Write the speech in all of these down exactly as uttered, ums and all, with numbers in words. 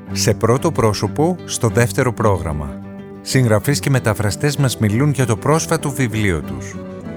Σε πρώτο πρόσωπο, στο δεύτερο πρόγραμμα. Συγγραφείς και μεταφραστές μας μιλούν για το πρόσφατο βιβλίο τους.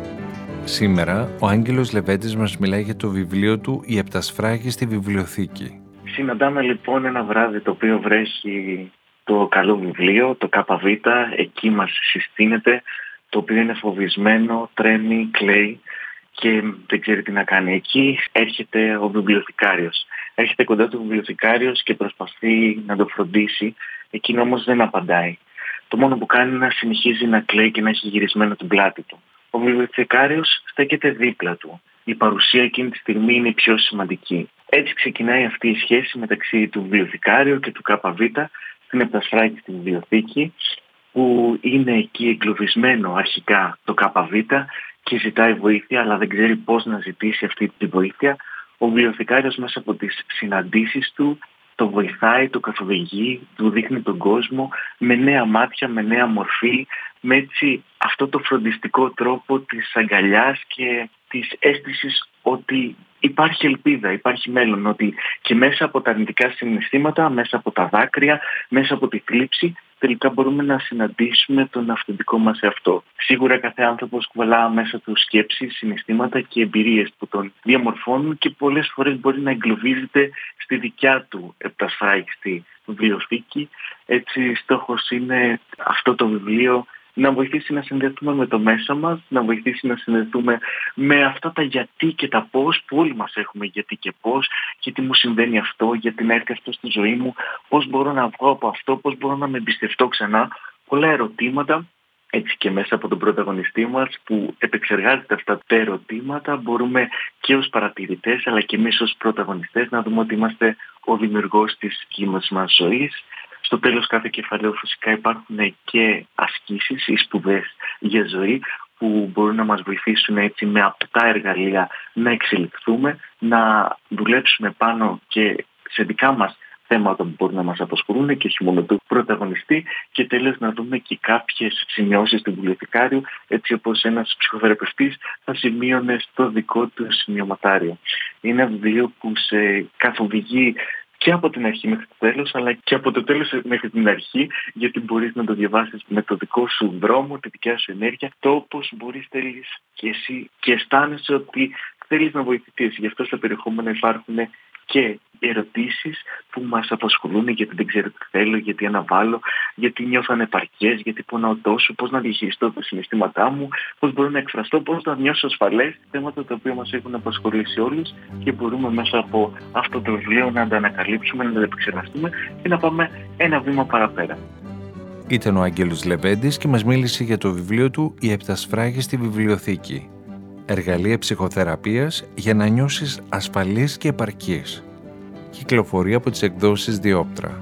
Σήμερα, ο Άγγελος Λεβέντης μας μιλάει για το βιβλίο του «Η Επτασφράγιστη Βιβλιοθήκη». Συναντάμε λοιπόν ένα βράδυ το οποίο βρέχει το καλό βιβλίο, το ΚΒ, εκεί μας συστήνεται, το οποίο είναι φοβισμένο, τρέμει, κλαίει και δεν ξέρει τι να κάνει. Εκεί έρχεται ο βιβλιοθηκάριος. Έρχεται κοντά του βιβλιοθηκάριος και προσπαθεί να το φροντίσει, εκείνο όμως δεν απαντάει. Το μόνο που κάνει είναι να συνεχίζει να κλαίει και να έχει γυρισμένο την πλάτη του. Ο βιβλιοθηκάριος στέκεται δίπλα του. Η παρουσία εκείνη τη στιγμή είναι η πιο σημαντική. Έτσι ξεκινάει αυτή η σχέση μεταξύ του βιβλιοθηκάριου και του ΚΒ στην Επτασφράγιστη Βιβλιοθήκη, που είναι εκεί εγκλωβισμένο αρχικά το ΚΒ και ζητάει βοήθεια, αλλά δεν ξέρει πώς να ζητήσει αυτή τη βοήθεια. Ο βιβλιοθηκάριος μέσα από τις συναντήσεις του το βοηθάει, το καθοδηγεί, του δείχνει τον κόσμο με νέα μάτια, με νέα μορφή, με έτσι αυτό το φροντιστικό τρόπο της αγκαλιάς και της αίσθησης ότι υπάρχει ελπίδα, υπάρχει μέλλον, ότι και μέσα από τα αρνητικά συναισθήματα, μέσα από τα δάκρυα, μέσα από τη θλίψη, τελικά μπορούμε να συναντήσουμε τον αυθεντικό μας εαυτό. Σίγουρα κάθε άνθρωπος κουβαλά μέσα του σκέψεις, συναισθήματα και εμπειρίες που τον διαμορφώνουν και πολλές φορές μπορεί να εγκλωβίζεται στη δικιά του επτασφράγιστη βιβλιοθήκη. Έτσι, στόχος είναι αυτό το βιβλίο να βοηθήσει να συνδεθούμε με το μέσα μας, να βοηθήσει να συνδεθούμε με αυτά τα γιατί και τα πώς, που όλοι μας έχουμε γιατί και πώς, γιατί μου συμβαίνει αυτό, γιατί να έρθει αυτό στη ζωή μου, πώς μπορώ να βγω από αυτό, πώς μπορώ να με εμπιστευτώ ξανά. Πολλά ερωτήματα, έτσι και μέσα από τον πρωταγωνιστή μας που επεξεργάζεται αυτά τα ερωτήματα, μπορούμε και ως παρατηρητές αλλά και εμείς ως πρωταγωνιστές να δούμε ότι είμαστε ο δημιουργός της δικής μας ζωής. Στο τέλος κάθε κεφαλαίου φυσικά υπάρχουν και ασκήσεις ή σπουδές για ζωή που μπορούν να μας βοηθήσουν έτσι με απτά εργαλεία να εξελιχθούμε, να δουλέψουμε πάνω και σε δικά μας θέματα που μπορούν να μας απασχολούν και όχι μόνο του πρωταγωνιστή, και τέλος να δούμε και κάποιες σημειώσεις του βιβλιοθηκάριου, έτσι όπως ένας ψυχοθεραπευτής θα σημείωνε στο δικό του σημειωματάριο. Είναι ένα βιβλίο που σε καθοδηγεί και από την αρχή μέχρι το τέλος, αλλά και από το τέλος μέχρι την αρχή, γιατί μπορείς να το διαβάσεις με το δικό σου δρόμο, τη δικιά σου ενέργεια, το όπως μπορείς, θέλεις και εσύ και αισθάνεσαι ότι θέλεις να βοηθηθείς. Γι' αυτό στα περιεχόμενα υπάρχουν και ερωτήσεις που μας απασχολούν, γιατί δεν ξέρω τι θέλω, γιατί αναβάλω, γιατί νιώθω ανεπαρκές, γιατί πονάω τόσο, πώς να διαχειριστώ τα συναισθήματά μου, πώς μπορώ να εκφραστώ, πώς να νιώσω ασφαλές, θέματα τα οποία μας έχουν απασχολήσει όλους και μπορούμε μέσα από αυτό το βιβλίο να τα ανακαλύψουμε, να τα επεξεργαστούμε και να πάμε ένα βήμα παραπέρα. Ήταν ο Άγγελος Λεβέντης και μας μίλησε για το βιβλίο του «Η Επτασφράγιστη Βιβλιοθήκη». Εργαλεία ψυχοθεραπείας για να νιώσεις ασφαλής και επαρκής. Κυκλοφορεί από τις εκδόσεις Διόπτρα.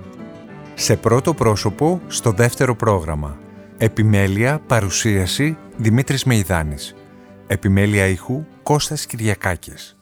Σε πρώτο πρόσωπο, στο δεύτερο πρόγραμμα. Επιμέλεια, παρουσίαση, Δημήτρης Μεϊδάνης. Επιμέλεια ήχου, Κώστας Κυριακάκης.